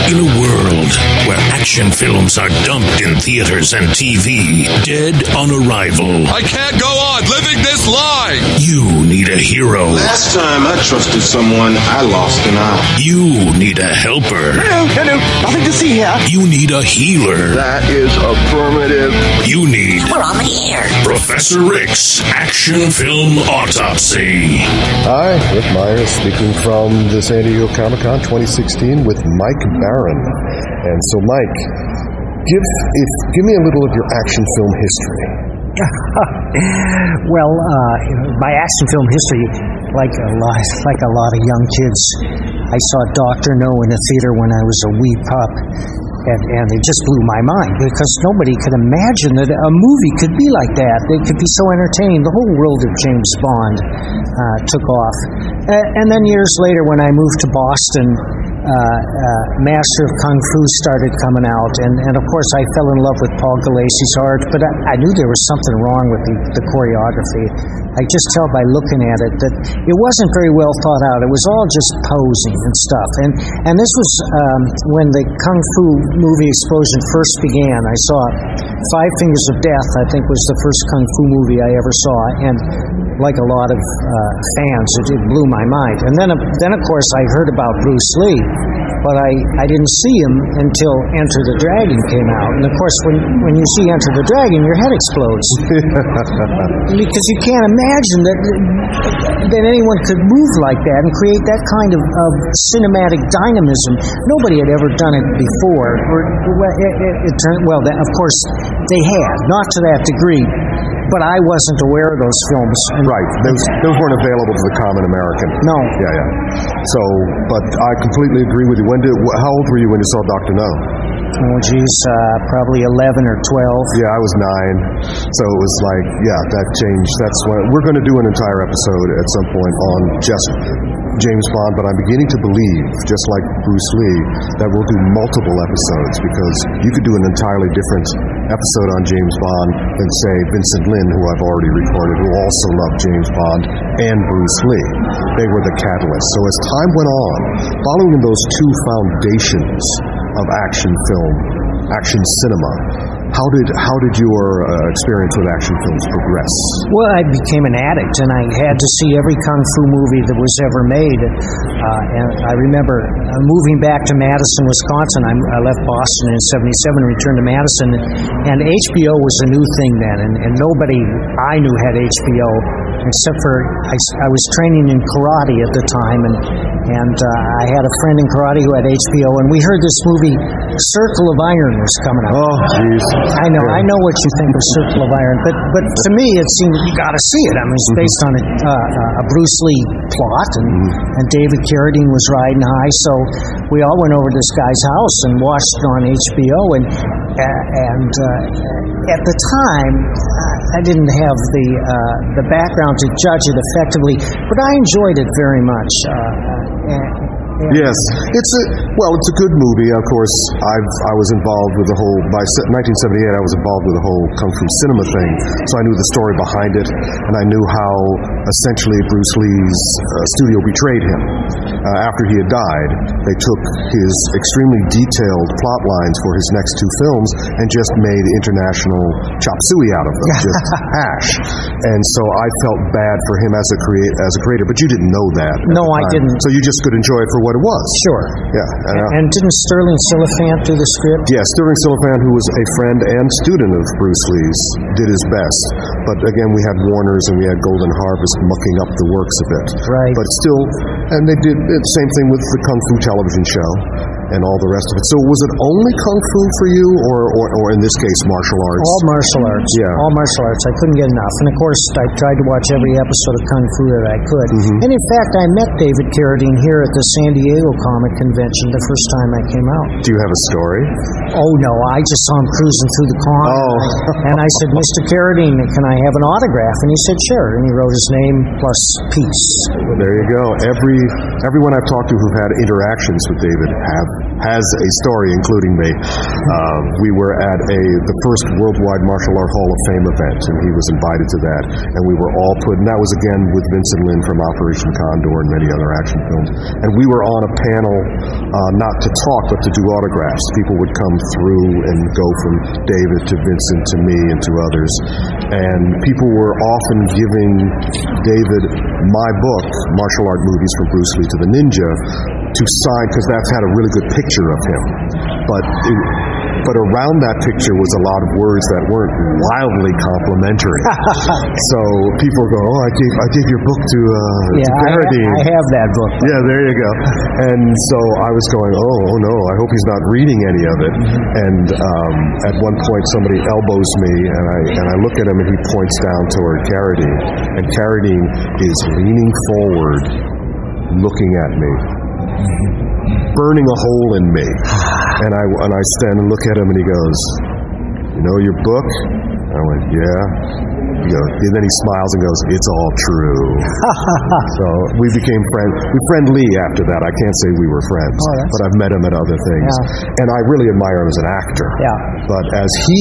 In a world where action films are dumped in theaters and TV, dead on arrival. I can't go on living this lie! You need a hero. Last time I trusted someone, I lost an eye. You need a helper. Hello, nothing to see here. You need a healer. That is affirmative. You need... We're on the air. Professor Rick's Action Film Autopsy. Hi, Rick Myers speaking from the San Diego Comic-Con 2016 with Mike Barron. And so, Mike, give me a little of your action film history. Well, my action film history, like a lot of young kids, I saw Dr. No in a theater when I was a wee pup, and it just blew my mind because nobody could imagine that a movie could be like that. It could be so entertaining. The whole world of James Bond took off. And then years later, when I moved to Boston, Master of Kung Fu started coming out, and of course I fell in love with Paul Gulacy's art, but I knew there was something wrong with the choreography. I just tell by looking at it that it wasn't very well thought out. It was all just posing and stuff. And this was when the Kung Fu movie explosion first began. I saw Five Fingers of Death, I think, was the first Kung Fu movie I ever saw, and like a lot of fans, it blew my mind. And then of course I heard about Bruce Lee, but I didn't see him until Enter the Dragon came out. And of course when you see Enter the Dragon, your head explodes. Because you can't imagine that anyone could move like that and create that kind of cinematic dynamism. Nobody had ever done it before. Of course they had, not to that degree. But I wasn't aware of those films. Right. Those weren't available to the common American. No. Yeah. So, but I completely agree with you. How old were you when you saw Dr. No? Oh, geez, probably 11 or 12. Yeah, I was 9. So it was like, yeah, that changed. That's when we're going to do an entire episode at some point on just James Bond, but I'm beginning to believe, just like Bruce Lee, that we'll do multiple episodes because you could do an entirely different episode on James Bond than, say, Vincent Lin, who I've already recorded, who also loved James Bond, and Bruce Lee. They were the catalyst. So as time went on, following in those two foundations of action film, action cinema, how did your experience with action films progress? Well, I became an addict, and I had to see every Kung Fu movie that was ever made. And I remember moving back to Madison, Wisconsin. I left Boston in 1977 and returned to Madison. And HBO was a new thing then, and nobody I knew had HBO, except for I was training in karate at the time, and I had a friend in karate who had HBO, and we heard this movie, Circle of Iron, was coming out. Oh, jeez. I know what you think of Circle of Iron, but to me it seemed you got to see it. I mean, it's based on a Bruce Lee plot, and David Carradine was riding high, so we all went over to this guy's house and watched it on HBO, and at the time I didn't have the background to judge it effectively, but I enjoyed it very much. Yes, it's a good movie. Of course, I was involved with the whole, by 1978 I was involved with the whole Kung Fu cinema thing, so I knew the story behind it, and I knew how essentially Bruce Lee's studio betrayed him. After he had died, they took his extremely detailed plot lines for his next two films and just made international chop suey out of them, just hash. And so I felt bad for him as a creator, but you didn't know that. No, I didn't. So you just could enjoy it for what it was. Sure. Yeah. And didn't Sterling Silliphant do the script? Yes, Sterling Silliphant, who was a friend and student of Bruce Lee's, did his best. But again, we had Warners and we had Golden Harvest mucking up the works of it. Right. But still, and they did the same thing with the Kung Fu television show and all the rest of it. So was it only Kung Fu for you, or in this case, martial arts? All martial arts. Yeah. All martial arts. I couldn't get enough. And of course, I tried to watch every episode of Kung Fu that I could. And in fact, I met David Carradine here at the San Diego Comic Convention the first time I came out. Do you have a story? Oh, no. I just saw him cruising through the con. Oh. And I said, Mr. Carradine, can I have an autograph? And he said, sure. And he wrote his name plus peace. There you go. Everyone I've talked to who've had interactions with David have has a story, including me. We were at the first Worldwide Martial Art Hall of Fame event, and he was invited to that. And we were all put, and that was again with Vincent Lin from Operation Condor and many other action films. And we were on a panel, not to talk, but to do autographs. People would come through and go from David to Vincent to me and to others. And people were often giving David my book, Martial Art Movies from Bruce Lee to the Ninja, to sign, because that's had a really good picture of him. But around that picture was a lot of words that weren't wildly complimentary. So people go, "Oh, I gave your book to Carradine." I have that book. Yeah, there you go. And so I was going, oh no, I hope he's not reading any of it. And at one point, somebody elbows me, and I look at him, and he points down toward Carradine, and Carradine is leaning forward, looking at me, burning a hole in me. And I stand and look at him, and he goes, "You know your book?" I went, "Yeah." He goes, and then he smiles and goes, "It's all true." So we became friends. We friendly after that. I can't say we were friends, but I've met him at other things. Yeah. And I really admire him as an actor. Yeah. But as he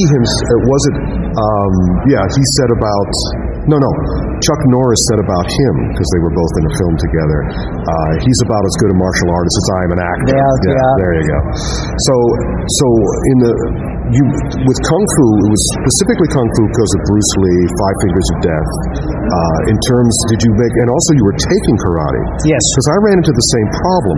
said about... No. Chuck Norris said about him, because they were both in a film together, he's about as good a martial artist as I am an actor. Yeah. There you go. So with Kung Fu, it was specifically Kung Fu because of Bruce Lee, Five Fingers of Death. In terms, and also you were taking karate. Yes. Because I ran into the same problem.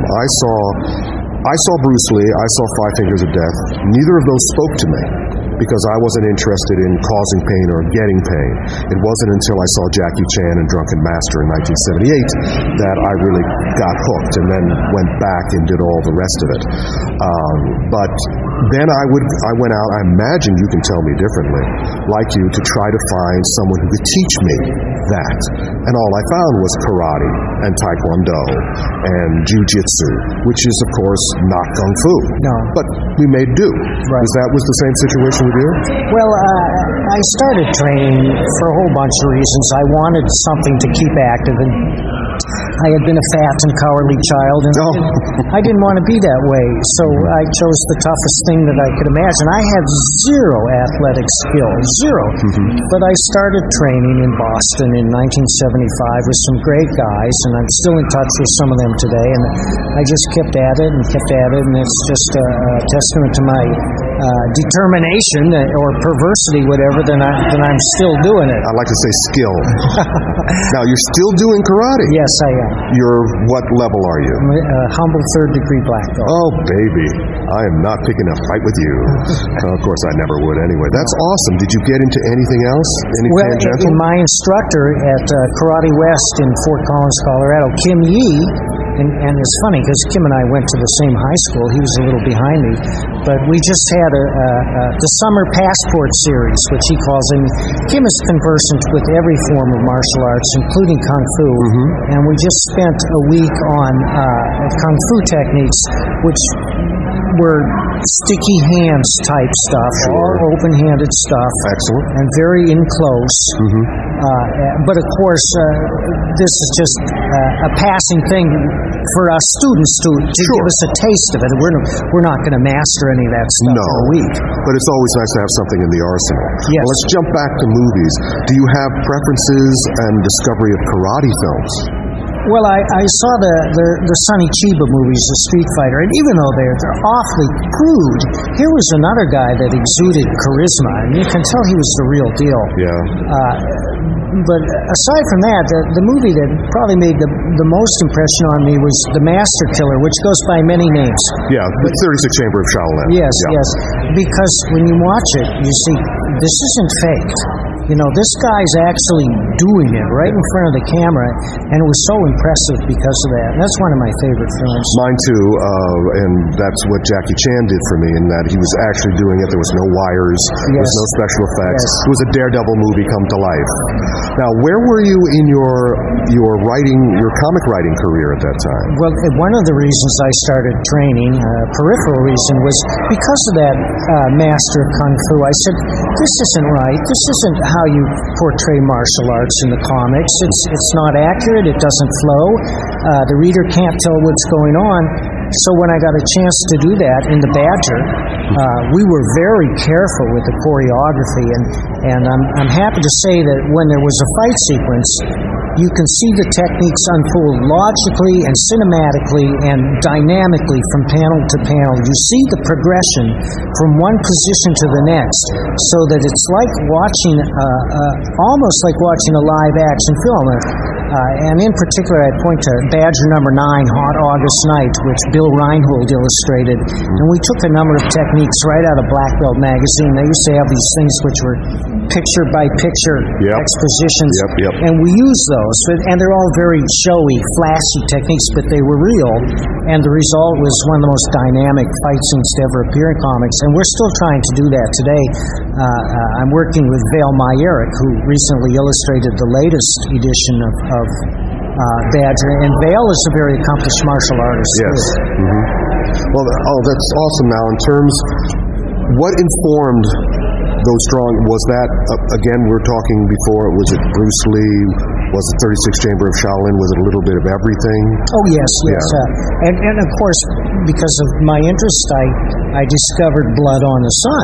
I saw Bruce Lee, I saw Five Fingers of Death. Neither of those spoke to me, because I wasn't interested in causing pain or getting pain. It wasn't until I saw Jackie Chan and Drunken Master in 1978 that I really got hooked, and then went back and did all the rest of it. But then I went out, I imagine you can tell me differently, like you, to try to find someone who could teach me that. And all I found was karate and taekwondo and jiu-jitsu, which is, of course, not kung fu. No. But we made do. Right. Was the same situation with you? Well, I started training for a whole bunch of reasons. I wanted something to keep active, and I had been a fat and cowardly child, and I didn't want to be that way, so I chose the toughest thing that I could imagine. I had zero athletic skill, zero. But I started training in Boston in 1975 with some great guys, and I'm still in touch with some of them today, and I just kept at it, and it's just a testament to my determination or perversity, whatever, then I'm still doing it. I'd like to say skill. Now, you're still doing karate? Yes, I am. What level are you? I'm a humble third-degree black belt. Oh, baby. I am not picking a fight with you. Of course, I never would anyway. That's awesome. Did you get into anything else? Tangential? My instructor at Karate West in Fort Collins, Colorado, Kim Yee, and it's funny because Kim and I went to the same high school. He was a little behind me. But we just had the Summer Passport Series, which he calls it. Kim is conversant with every form of martial arts, including Kung Fu. And we just spent a week on Kung Fu techniques, which were sticky hands type stuff, all open-handed stuff. Excellent. And very in close. But of course, this is just a passing thing for us students to give us a taste of it. We're not going to master any of that stuff in a week. But it's always nice to have something in the arsenal. Yes. Well, let's jump back to movies. Do you have preferences and discovery of karate films? Well, I saw the Sonny Chiba movies, The Street Fighter, and even though they're awfully crude, here was another guy that exuded charisma, and you can tell he was the real deal. Yeah. But aside from that, the movie that probably made the most impression on me was The Master Killer, which goes by many names. Yeah, the 36 Chamber of Shaolin. Yes, yes. Because when you watch it, you see, this isn't faked. You know, this guy's actually doing it right in front of the camera, and it was so impressive because of that. And that's one of my favorite films. Mine too, and that's what Jackie Chan did for me, in that he was actually doing it. There was no wires, there was no special effects. Yes. It was a Daredevil movie come to life. Now, where were you in your comic writing career at that time? Well, one of the reasons I started training, peripheral reason, was because of that master of Kung Fu. I said, this isn't right. This isn't how you portray martial arts in the comics. It's not accurate. It doesn't flow. The reader can't tell what's going on. So when I got a chance to do that in the Badger, we were very careful with the choreography, and I'm happy to say that when there was a fight sequence, you can see the techniques unfold logically and cinematically and dynamically from panel to panel. You see the progression from one position to the next, so that it's like watching, almost like watching a live action film. And in particular, I'd point to Badger number 9, Hot August Night, which Bill Reinhold illustrated. And we took a number of techniques right out of Black Belt magazine. They used to have these things which were picture-by-picture expositions. And we used those. And they're all very showy, flashy techniques, but they were real. And the result was one of the most dynamic fight scenes to ever appear in comics. And we're still trying to do that today. I'm working with Vail Myerick, who recently illustrated the latest edition of Badger. And Vail is a very accomplished martial artist. Yes. Mm-hmm. Well, that's awesome. Now, in terms, what informed those strong, was that, again, we were talking before, was it Bruce Lee, was it 36 Chamber of Shaolin, was it a little bit of everything? Oh, yes. And of course, because of my interest, I discovered Blood on the Sun.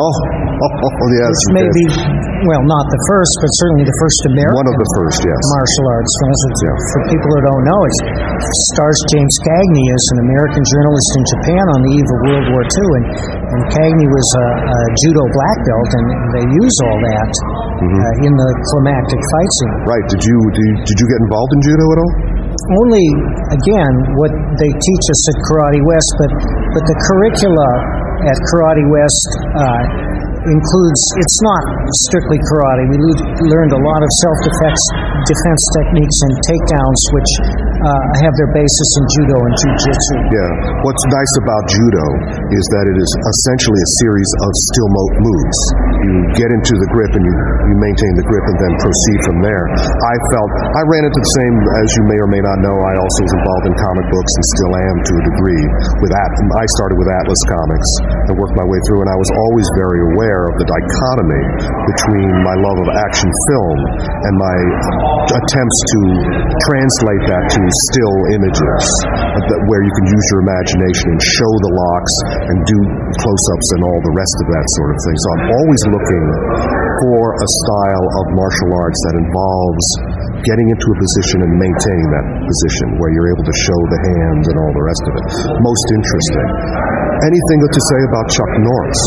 Yes. Which may be, well, not the first, but certainly the first American. One of the first, yes. Martial arts films. For people who don't know, it stars James Cagney as an American journalist in Japan on the eve of World War II. And Cagney was a judo black belt, and they use all that in the climactic fight scene. Right. Did you get involved in judo at all? Only, again, what they teach us at Karate West, but the curricula at Karate West includes, it's not strictly karate. We learned a lot of self-defense techniques and takedowns, which have their basis in judo and jiu-jitsu. Yeah. What's nice about judo is that it is essentially a series of still moves. You get into the grip and you maintain the grip and then proceed from there. I ran into the same, as you may or may not know, I also was involved in comic books and still am to a degree. I started with Atlas Comics and worked my way through, and I was always very aware of the dichotomy between my love of action film and my attempts to translate that to still images, where you can use your imagination and show the locks and do close-ups and all the rest of that sort of thing. So I'm always looking for a style of martial arts that involves getting into a position and maintaining that position, where you're able to show the hands and all the rest of it. Most interesting. Anything to say about Chuck Norris?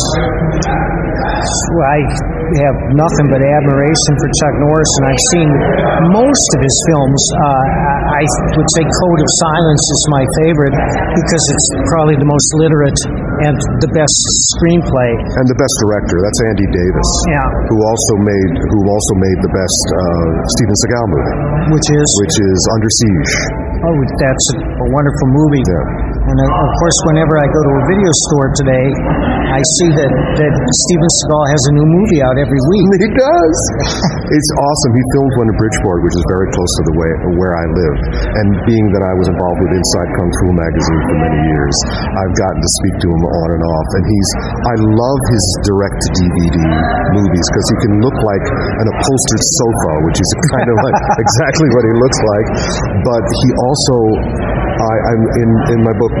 Well, I have nothing but admiration for Chuck Norris, and I've seen most of his films. I would say Code of Silence is my favorite because it's probably the most literate and the best screenplay. And the best director. That's Andy Davis. Yeah. Who also made the best Steven Seagal movie. Which is Under Siege. Oh, that's a wonderful movie. Yeah. And of course, whenever I go to a video store today, I see that Steven Seagal has a new movie out every week. He does. It's awesome. He filmed one in Bridgeport, which is very close to where I live. And being that I was involved with Inside Kung Fu magazine for many years, I've gotten to speak to him on and off. And I love his direct-to-DVD movies because he can look like an upholstered sofa, which is kind of like exactly what he looks like. But he also, I'm in my book,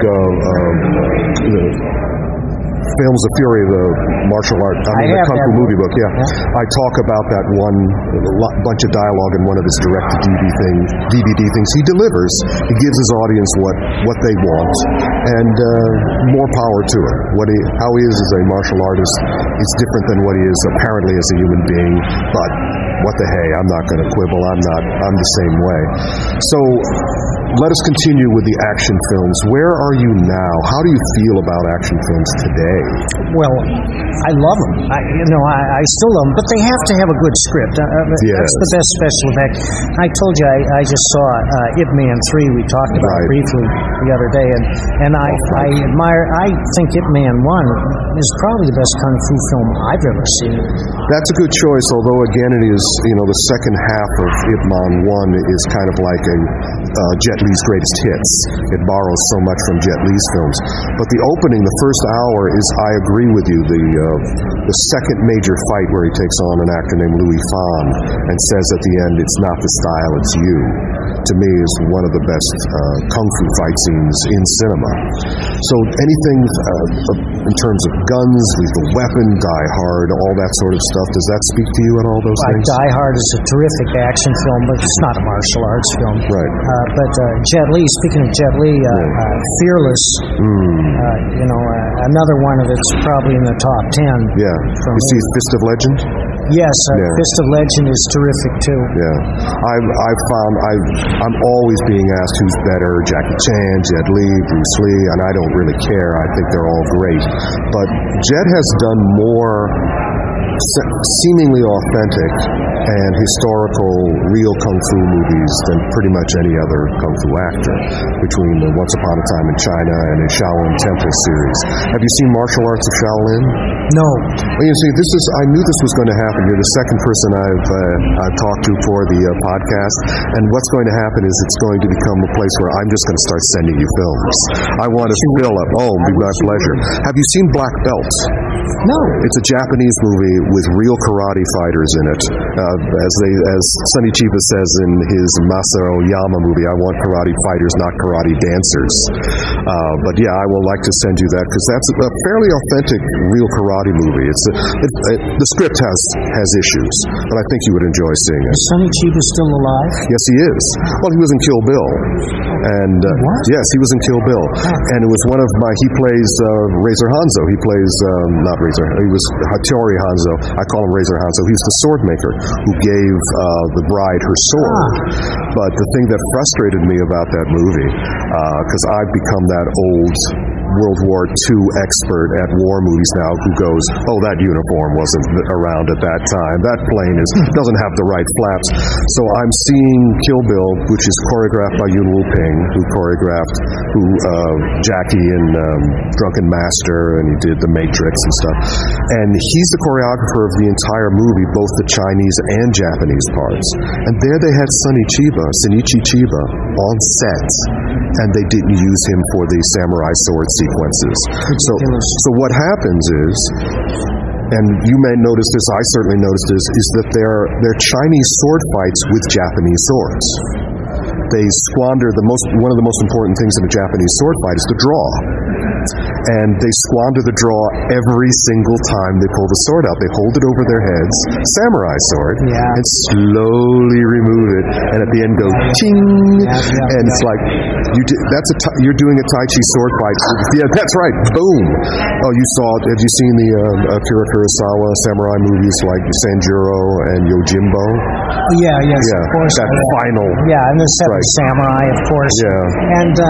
Films of Fury, the martial art, the Kung Fu movie book, I talk about that one bunch of dialogue in one of his direct-to-DVD things. He delivers. He gives his audience what they want, and more power to it. How he is as a martial artist is different than what he is apparently as a human being, but what the hey, I'm not going to quibble. I'm the same way. So let us continue with the action films. Where are you now? How do you feel about action films today? Well, I love them. I still love them, but they have to have a good script. That's the best special effect. I told you I just saw Ip Man 3. We talked about it briefly the other day, and I admire. I think Ip Man 1 is probably the best kung fu film I've ever seen. That's a good choice, although again it is, the second half of Ip Man 1 is kind of like a Jet Li's greatest hits. It borrows so much from Jet Li's films. But the opening, the first hour, is, I agree with you, the second major fight where he takes on an actor named Louis Fan and says at the end, it's not the style, it's you. to me, is one of the best kung fu fight scenes in cinema. So anything in terms of guns, Lethal Weapon, Die Hard, all that sort of stuff, does that speak to you at all, those things? Die Hard is a terrific action film, but it's not a martial arts film. Right. But Jet Li, speaking of Jet Li, Fearless, another one of it's probably in the top 10. Yeah. You see Fist of Legend? Yes, Fist of Legend is terrific too. Yeah, I'm always being asked who's better, Jackie Chan, Jet Li, Bruce Lee, and I don't really care. I think they're all great. But Jet has done more seemingly authentic and historical, real kung fu movies than pretty much any other kung fu actor, between the Once Upon a Time in China and the Shaolin Temple series. Have you seen Martial Arts of Shaolin? No. Well, you see, I knew this was going to happen. You're the second person I've talked to for the podcast, and what's going to happen is it's going to become a place where I'm just going to start sending you films. I want to fill up. Oh, it'll be my pleasure. Have you seen Black Belt? No. It's a Japanese movie with real karate fighters in it. As Sonny Chiba says in his Masao Yama movie, I want karate fighters, not karate dancers. But yeah, I will like to send you that, because that's a fairly authentic, real karate movie. The script has issues, but I think you would enjoy seeing it. Is Sonny Chiba still alive? Yes, he is. Well, he was in Kill Bill. And yes, he was in Kill Bill. And it was one of he plays Razor Hanzo. He plays, not Razor, he was Hattori Hanzo. I call him Razor Hanzo. He's the sword maker who gave the bride her sword. But the thing that frustrated me about that movie, because I've become that old World War II expert at war movies now, who goes, oh, that uniform wasn't around at that time. That plane doesn't have the right flaps. So I'm seeing Kill Bill, which is choreographed by Yuen Woo-ping, who choreographed Jackie in Drunken Master, and he did The Matrix and stuff. And he's the choreographer of the entire movie, both the Chinese and Japanese parts. And there they had Shinichi Chiba, on set, and they didn't use him for the samurai sword sequences. So what happens is, and you may notice this, I certainly noticed this, is that they're Chinese sword fights with Japanese swords. They squander one of the most important things in a Japanese sword fight is the draw. And they squander the draw every single time they pull the sword out. They hold it over their heads, samurai sword, and slowly remove it, and at the end go ting, and it's like you're doing a Tai Chi sword fight. Yeah, that's right. Boom. Oh, have you seen the Akira Kurosawa samurai movies like Sanjuro and Yojimbo? Yes, of course. That final. Yeah, and the Seven Samurai, of course. Yeah. And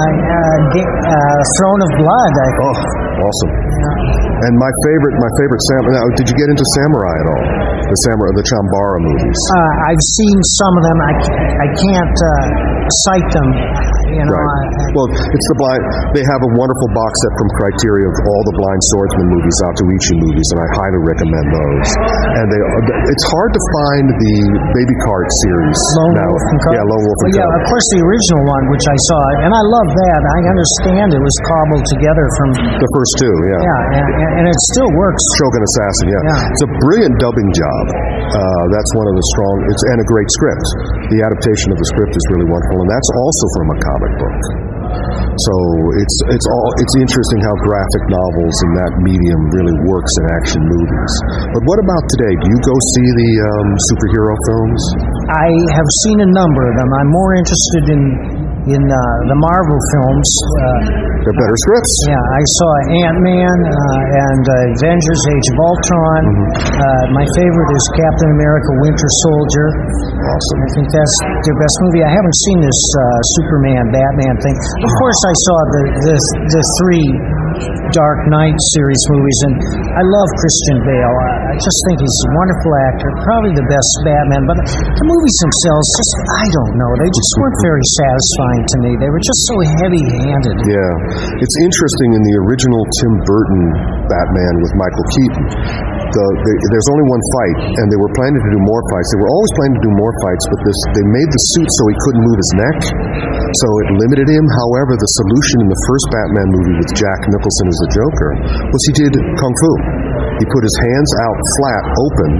Throne of Blood. Oh, awesome. Yeah. And my favorite samurai. Now, did you get into samurai at all? The Chambara movies. I've seen some of them. I can't cite them. Right. Well, it's the blind. They have a wonderful box set from Criteria of all the Blind Swordsman movies, Atoichi movies, and I highly recommend those. And it's hard to find the Baby Cart series now. Lone Wolf and Cub. Yeah, Lone Wolf and Cub. Yeah, of course, the original one, which I saw, and I love that. I understand it was cobbled together from the first two. Yeah. Yeah, and it still works. Shogun Assassin. Yeah. It's a brilliant dubbing job. That's one of the strong. And a great script. The adaptation of the script is really wonderful, and that's also from a comic book. So it's interesting how graphic novels in that medium really works in action movies. But what about today? Do you go see the superhero films? I have seen a number of them. I'm more interested in the Marvel films. They're better scripts. Yeah, I saw Ant-Man and Avengers: Age of Ultron. My favorite is Captain America: Winter Soldier. Awesome. I think that's their best movie. I haven't seen this Superman, Batman thing. Of course, I saw the three Dark Knight series movies, and I love Christian Bale. I just think he's a wonderful actor, probably the best Batman. But the movies themselves, I don't know. They just weren't very satisfying to me. They were just so heavy-handed. Yeah. It's interesting, in the original Tim Burton Batman with Michael Keaton, there's only one fight, and they were planning to do more fights. They were always planning to do more fights, but they made the suit so he couldn't move his neck, so it limited him. However, the solution in the first Batman movie with Jack Nicholson as the Joker was he did Kung Fu. He put his hands out flat, open,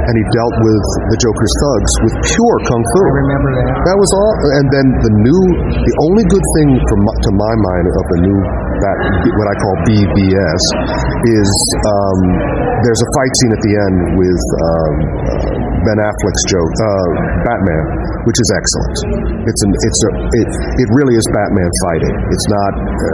and he dealt with the Joker's thugs with pure kung fu. I remember that. That was all. And then the only good thing to my mind of the new, what I call BBS, is there's a fight scene at the end with Ben Affleck's Batman, which is excellent. It really is Batman fighting. It's not.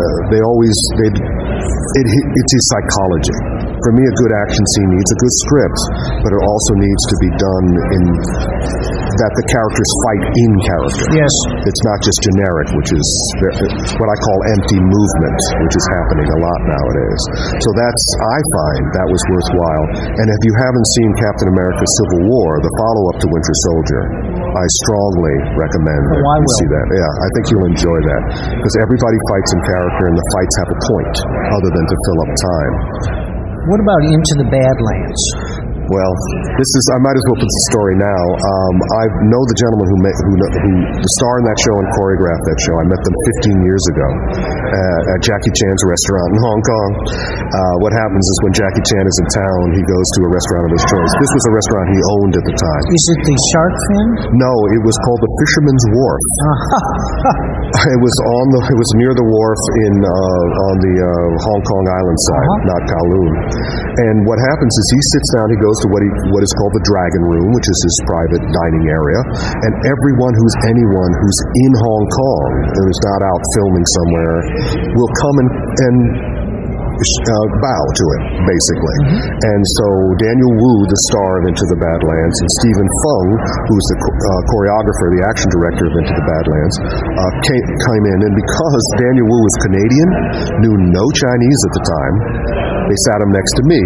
It's his psychology. For me, a good action scene needs a good script, but it also needs to be done in that the characters fight in character. Yes. It's not just generic, which is what I call empty movement, which is happening a lot nowadays. So I find that was worthwhile. And if you haven't seen Captain America Civil War, the follow-up to Winter Soldier, I strongly recommend that you see that. Yeah, I think you'll enjoy that. Because everybody fights in character, and the fights have a point, other than to fill up time. What about Into the Badlands? Well, I might as well put the story now. I know the gentleman who the star in that show and choreographed that show. I met them 15 years ago at Jackie Chan's restaurant in Hong Kong. What happens is when Jackie Chan is in town, he goes to a restaurant of his choice. This was a restaurant he owned at the time. Is it the Shark Fin? No, it was called the Fisherman's Wharf. It was near the wharf on the Hong Kong Island side, not Kowloon. And what happens is he sits down, he goes to what is called the Dragon Room, which is his private dining area, and anyone who's in Hong Kong and is not out filming somewhere will come and bow to it, basically. Mm-hmm. And so Daniel Wu, the star of Into the Badlands, and Stephen Fung, who's the choreographer, the action director of Into the Badlands, came in, and because Daniel Wu was Canadian, knew no Chinese at the time, they sat him next to me,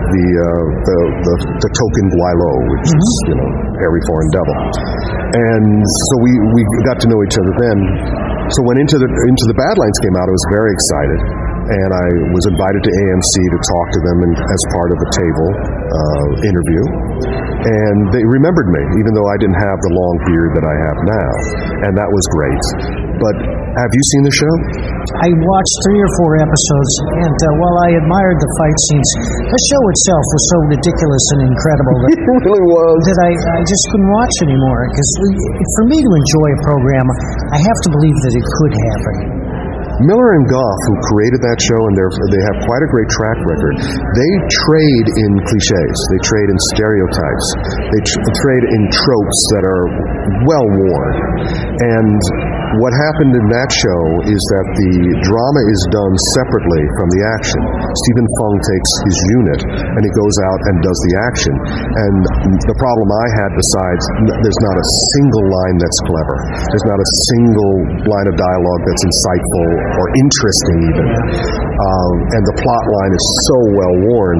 the token Guilo, which is, hairy foreign devil. And so we got to know each other then. So when Into the Badlands came out, I was very excited. And I was invited to AMC to talk to them as part of a table interview. And they remembered me, even though I didn't have the long beard that I have now. And that was great. But have you seen the show? I watched 3 or 4 episodes, and while I admired the fight scenes, the show itself was so ridiculous and incredible that, it really was. That I just couldn't watch anymore. Because for me to enjoy a program, I have to believe that it could happen. Miller and Goff, who created that show, and they have quite a great track record, they trade in cliches. They trade in stereotypes. They trade in tropes that are well worn. And what happened in that show is that the drama is done separately from the action. Stephen Fung takes his unit, and he goes out and does the action. And the problem I had, besides, there's not a single line that's clever. There's not a single line of dialogue that's insightful or interesting even. And the plot line is so well worn.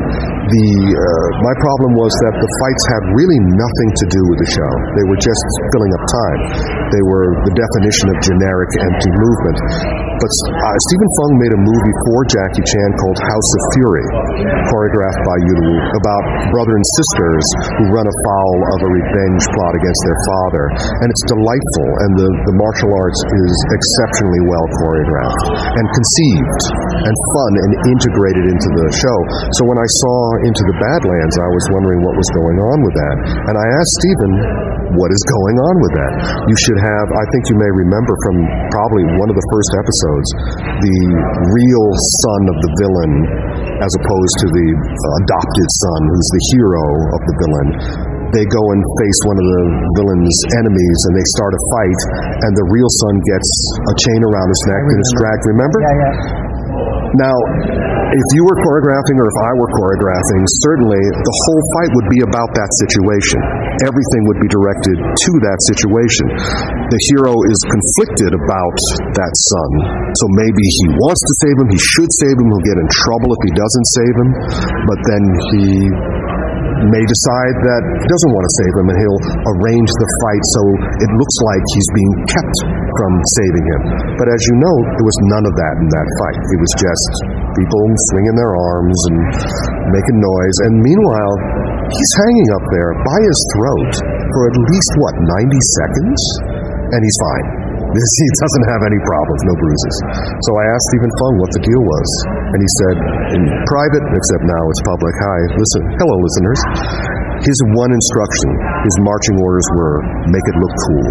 My problem was that the fights had really nothing to do with the show. They were just filling up time. They were the definition of generic empty movement. But Stephen Fung made a movie for Jackie Chan called House of Fury, choreographed by Yu Wu, about brother and sisters who run afoul of a revenge plot against their father. And it's delightful, and the martial arts is exceptionally well choreographed and conceived and fun and integrated into the show. So when I saw Into the Badlands, I was wondering what was going on with that. And I asked Stephen, what is going on with that? You should have, I think you may remember from probably one of the first episodes, the real son of the villain as opposed to the adopted son who's the hero of the villain. They go and face one of the villain's enemies, and they start a fight, and the real son gets a chain around his neck and is dragged. Remember? Yeah. Now, if you were choreographing or if I were choreographing, certainly the whole fight would be about that situation. Everything would be directed to that situation. The hero is conflicted about that son. So maybe he wants to save him, he should save him, he'll get in trouble if he doesn't save him, but then he may decide that he doesn't want to save him, and he'll arrange the fight so it looks like he's being kept from saving him. But as you know, there was none of that in that fight. It was just people swinging their arms and making noise. And meanwhile, he's hanging up there by his throat for at least, 90 seconds? And he's fine. He doesn't have any problems, no bruises. So I asked Stephen Fung what the deal was. And he said, in private, except now it's public, hello listeners. his one instruction, his marching orders were, make it look cool.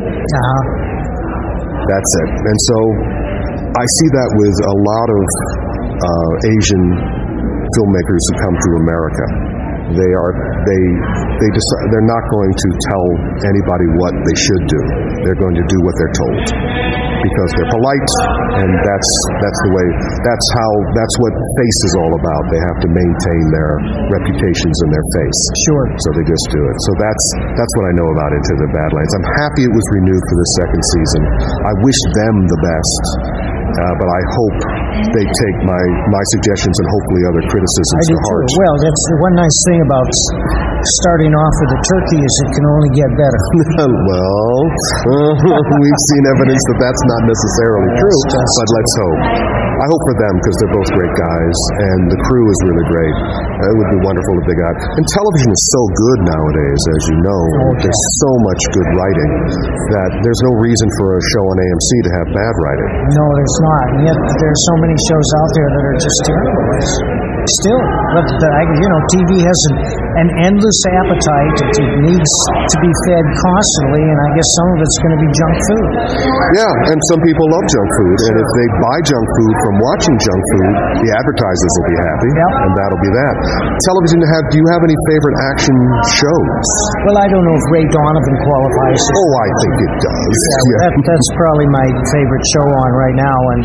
That's it. And so I see that with a lot of Asian filmmakers who come to America. They're not going to tell anybody what they should do. They're going to do what they're told because they're polite, and that's the way. That's what face is all about. They have to maintain their reputations in their face. Sure. So they just do it. So that's what I know about Into the Badlands. I'm happy it was renewed for the second season. I wish them the best. But I hope they take my suggestions and hopefully other criticisms to heart. Well, that's the one nice thing about starting off with a turkey is it can only get better. Well, we've seen evidence that that's not necessarily true, but let's hope. I hope for them because they're both great guys, and the crew is really great. It would be wonderful if they got. And television is so good nowadays, as you know. There's so much good writing that there's no reason for a show on AMC to have bad writing. No, there's not. And yet there's so many shows out there that are just terrible. Still, but TV has an endless appetite. It needs to be fed constantly, and I guess some of it's going to be junk food. Yeah, and some people love junk food, and if they buy junk food from watching junk food, the advertisers will be happy, and that'll be that. Television, do you have any favorite action shows? Well, I don't know if Ray Donovan qualifies. Oh, I think it does. Yeah. That's probably my favorite show on right now, and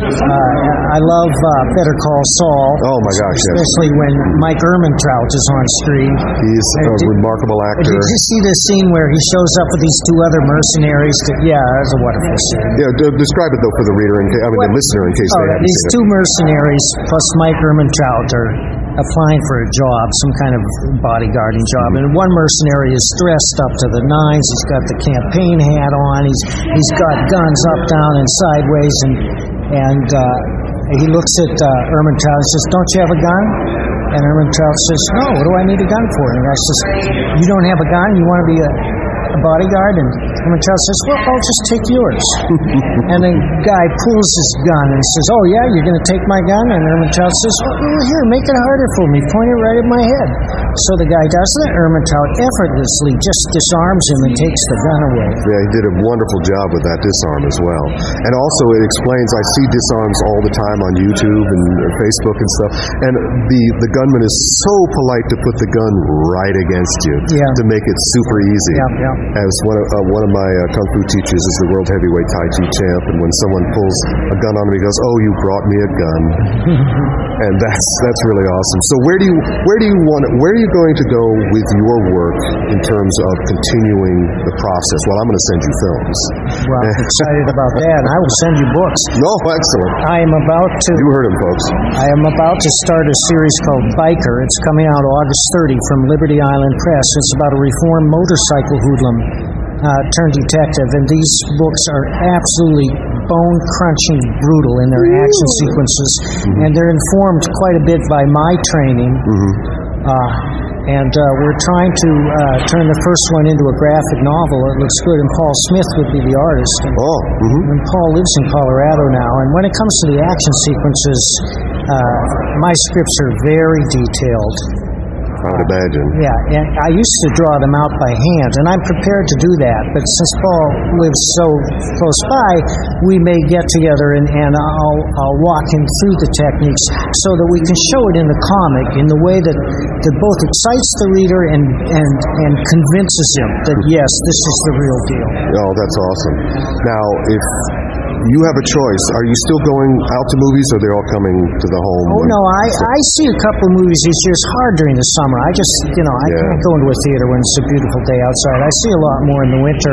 I love Better Call Saul. Oh my gosh, especially when Mike Ehrmantraut is on screen. He's a remarkable actor. Did you see the scene where he shows up with these two other mercenaries? That's a wonderful scene. Yeah, describe it though for the reader, the listener, in case they haven't these seen two mercenaries plus Mike Ehrmantraut are applying for a job, some kind of bodyguarding job, and one mercenary is dressed up to the nines. He's got the campaign hat on. He's got guns up, down, and sideways, and he looks at Ehrmantraut and says, "Don't you have a gun?" And Ehrmantraut says, "No, what do I need a gun for?" And the guy says, "You don't have a gun? You want to be a bodyguard?" And Ehrmantraut says, "Well, I'll just take yours." And the guy pulls his gun and says, "Oh yeah, you're going to take my gun?" And Ehrmantraut says, "Well, here, make it harder for me. Point it right at my head." So the guy does that. Ehrmantraut effortlessly just disarms him and takes the gun away. Yeah, he did a wonderful job with that disarm as well. And also it explains, I see disarms all the time on YouTube and Facebook and stuff, and the gunman is so polite to put the gun right against you to make it super easy. As one of my kung fu teachers is the world heavyweight Tai Chi champ, and when someone pulls a gun on him, he goes, "Oh, you brought me a gun." And that's really awesome. So where are you going to go with your work in terms of continuing the process? Well, I'm going to send you films. Well, I'm excited about that, and I will send you books. No, excellent. I am about to. You heard him, folks. I am about to start a series called Biker. It's coming out August 30 from Liberty Island Press. It's about a reformed motorcycle hoodlum turned detective, and these books are absolutely bone-crunching brutal in their action sequences, and they're informed quite a bit by my training. And we're trying to turn the first one into a graphic novel. It looks good, and Paul Smith would be the artist. And Paul lives in Colorado now, and when it comes to the action sequences, my scripts are very detailed. I would imagine. Yeah, and I used to draw them out by hand, and I'm prepared to do that. But since Paul lives so close by, we may get together and I'll walk him through the techniques so that we can show it in the comic in the way that both excites the reader and convinces him that yes, this is the real deal. Oh, that's awesome. Now, if you have a choice, are you still going out to movies, or they're all coming to the home? Oh, no, I see a couple of movies each year. It's hard during the summer. I just, I can't go into a theater when it's a beautiful day outside. I see a lot more in the winter.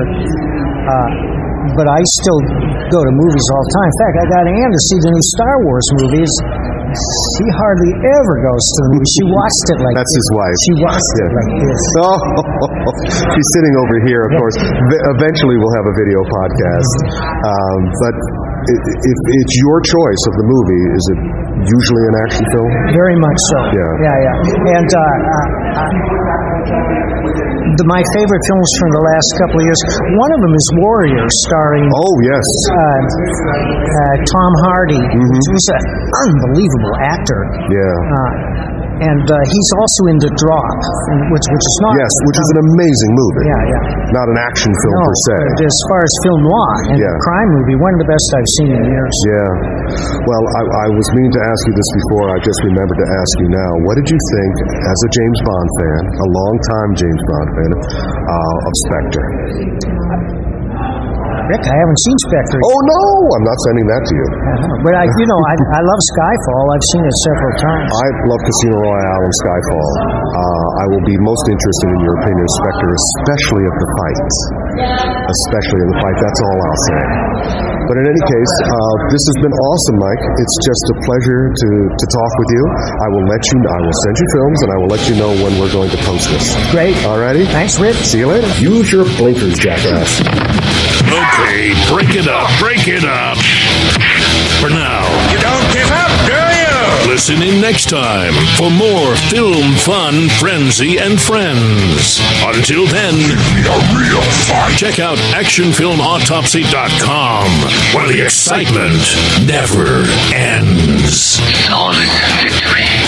But I still go to movies all the time. In fact, I got Ann to see the new Star Wars movies. She hardly ever goes to the movie. She watched it like That's this. his wife. She watched it like this. Oh, she's sitting over here, of course. Eventually we'll have a video podcast. But if it's your choice of the movie, is it usually an action film? Very much so. Yeah. And my favorite films from the last couple of years. One of them is Warrior, starring Oh, yes. Tom Hardy, who's an unbelievable actor. Yeah. And he's also in The Drop, which is not... Yes, which is an amazing movie. Yeah. Not an action film per se. But as far as film noir and a crime movie, one of the best I've seen in years. Yeah. Well, I was meaning to ask you this before. I just remembered to ask you now. What did you think, as a James Bond fan, a long-time James Bond fan, of Spectre? Rick, I haven't seen Spectre. Oh, no! I'm not sending that to you. But, I love Skyfall. I've seen it several times. I love Casino Royale and Skyfall. I will be most interested in your opinion of Spectre, especially of the fights. Especially in the fight. That's all I'll say. But in any case, this has been awesome, Mike. It's just a pleasure to talk with you. I will send you films, and I will let you know when we're going to post this. Great. Alrighty? Thanks, Rick. See you later. Use your blinkers, jackass. Okay, break it up. For now. You don't give up, do you? Listen in next time for more film, fun, frenzy, and friends. Until then, check out actionfilmautopsy.com, where the excitement never ends. Solid victory.